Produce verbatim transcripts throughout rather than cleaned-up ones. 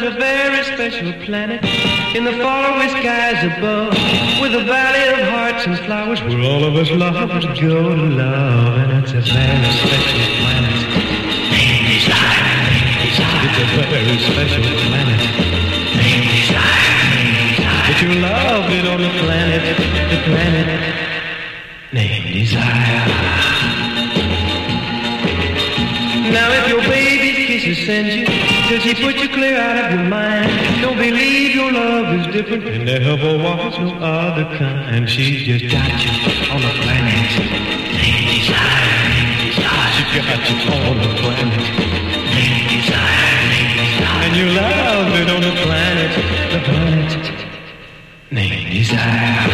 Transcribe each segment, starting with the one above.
a very special planet in the faraway skies above, with a valley of hearts and flowers where all of us lovers go to love. And it's a very special planet. Name desire, name desire. It's a very special planet. Name desire, name desire. But you love it on the planet, the planet named desire. Now if your baby's kisses send you, does he put you clear out of your mind? Don't believe your love is different, and there ever was no other kind. She's just got you on the planet named desire, named desire. She got you on the planet named desire, named desire. And you love it on the planet, the planet named desire.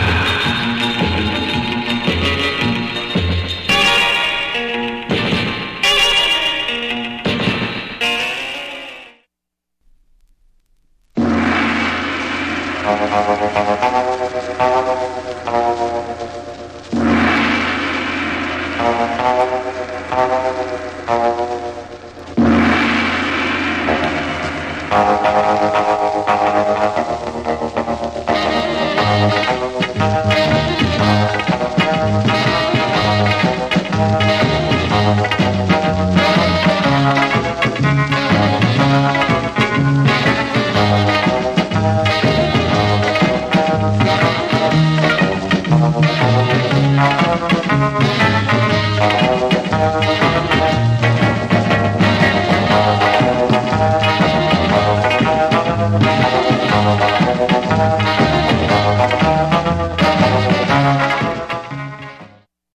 Thank you.